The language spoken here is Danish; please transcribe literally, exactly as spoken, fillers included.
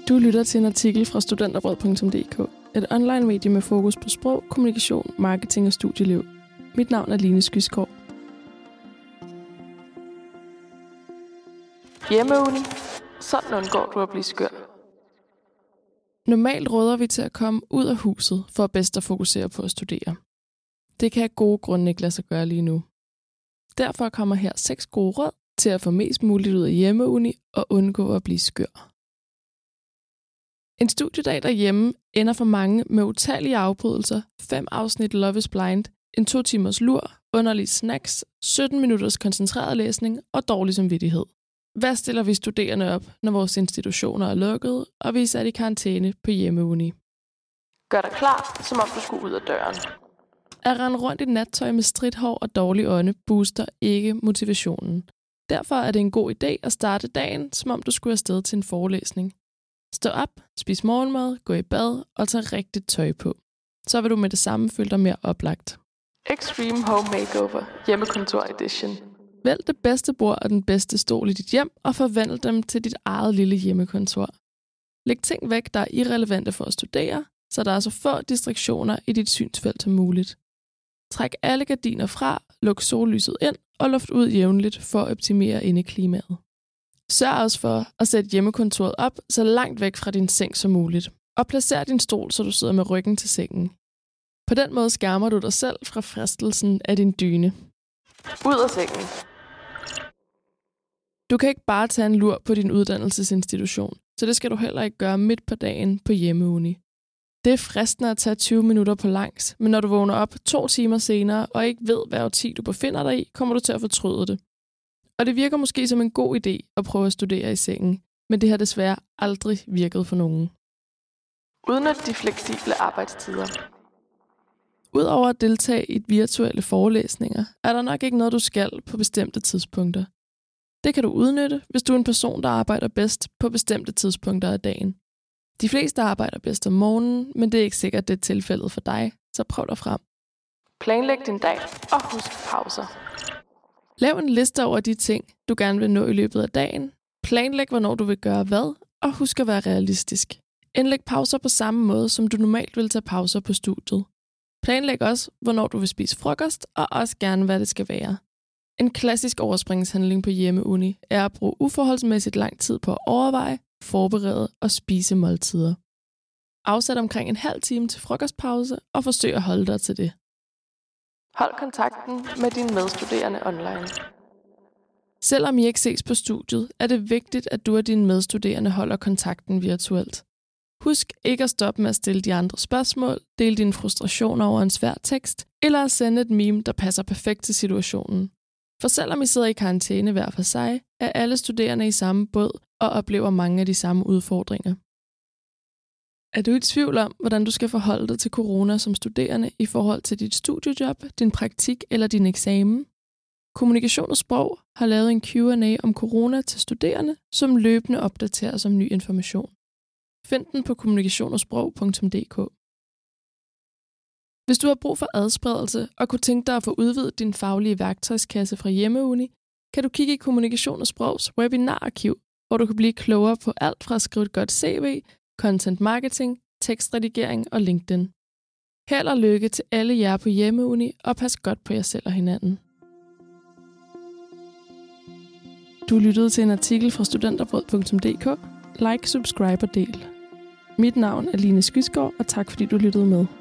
Du lytter til en artikel fra studenterbrød punktum d k, et online medie med fokus på sprog, kommunikation, marketing og studieliv. Mit navn er Line Skysgaard. Hjemmeuni. Sådan undgår du at blive skør. Normalt råder vi til at komme ud af huset for at bedst at fokusere på at studere. Det kan have gode grunde ikke lade sig gøre lige nu. Derfor kommer her seks gode råd til at få mest muligt ud af hjemmeuni og undgå at blive skør. En studiedag derhjemme ender for mange med utallige afbrydelser, fem afsnit Love is Blind, en to timers lur, underlige snacks, sytten minutters koncentreret læsning og dårlig samvittighed. Hvad stiller vi studerende op, når vores institutioner er lukkede, og vi er sat i karantæne på hjemmeuni? Gør dig klar, som om du skulle ud af døren. At rende rundt i nattøj med stridthår og dårlig ånde booster ikke motivationen. Derfor er det en god idé at starte dagen, som om du skulle afsted til en forelæsning. Stå op, spis morgenmad, gå i bad og tag rigtigt tøj på. Så vil du med det samme føle dig mere oplagt. Extreme Home Makeover, hjemmekontor edition. Vælg det bedste bord og den bedste stol i dit hjem og forvandl dem til dit eget lille hjemmekontor. Læg ting væk, der er irrelevante for at studere, så der er så få distraktioner i dit synsfelt som muligt. Træk alle gardiner fra, luk sollyset ind og luft ud jævnligt for at optimere indeklimaet. Sørg også for at sætte hjemmekontoret op så langt væk fra din seng som muligt, og placer din stol, så du sidder med ryggen til sengen. På den måde skærmer du dig selv fra fristelsen af din dyne. Ud af sengen. Du kan ikke bare tage en lur på din uddannelsesinstitution, så det skal du heller ikke gøre midt på dagen på hjemmeuni. Det er fristende at tage tyve minutter på langs, men når du vågner op to timer senere og ikke ved, hvad årti du befinder dig i, kommer du til at fortryde det. Og det virker måske som en god idé at prøve at studere i sengen, men det har desværre aldrig virket for nogen. Udnyt de fleksible arbejdstider. Udover at deltage i virtuelle forelæsninger, er der nok ikke noget, du skal på bestemte tidspunkter. Det kan du udnytte, hvis du er en person, der arbejder bedst på bestemte tidspunkter af dagen. De fleste arbejder bedst om morgenen, men det er ikke sikkert, det er tilfældet for dig, så prøv dig frem. Planlæg din dag og husk pauser. Lav en liste over de ting, du gerne vil nå i løbet af dagen. Planlæg, hvornår du vil gøre hvad, og husk at være realistisk. Indlæg pauser på samme måde, som du normalt vil tage pauser på studiet. Planlæg også, hvornår du vil spise frokost, og også gerne, hvad det skal være. En klassisk overspringshandling på hjemmeuni er at bruge uforholdsmæssigt lang tid på at overveje, forberede og spise måltider. Afsæt omkring en halv time til frokostpause, og forsøg at holde dig til det. Hold kontakten med dine medstuderende online. Selvom I ikke ses på studiet, er det vigtigt, at du og dine medstuderende holder kontakten virtuelt. Husk ikke at stoppe med at stille de andre spørgsmål, dele dine frustrationer over en svær tekst, eller at sende et meme, der passer perfekt til situationen. For selvom I sidder i karantæne hver for sig, er alle studerende i samme båd og oplever mange af de samme udfordringer. Er du i tvivl om, hvordan du skal forholde dig til corona som studerende i forhold til dit studiejob, din praktik eller din eksamen? Kommunikation og Sprog har lavet en Q and A om corona til studerende, som løbende opdateres om ny information. Find den på kommunikation og sprog punktum d k. Hvis du har brug for adspredelse og kunne tænke dig at få udvidet din faglige værktøjskasse fra hjemmeuni, kan du kigge i Kommunikation og Sprogs webinararkiv, hvor du kan blive klogere på alt fra at skrive et godt C V, content marketing, tekstredigering og LinkedIn. Held og lykke til alle jer på hjemmeuni, og pas godt på jer selv og hinanden. Du lyttede til en artikel fra studenterbrød punktum d k. Like, subscribe og del. Mit navn er Line Skysgaard, og tak fordi du lyttede med.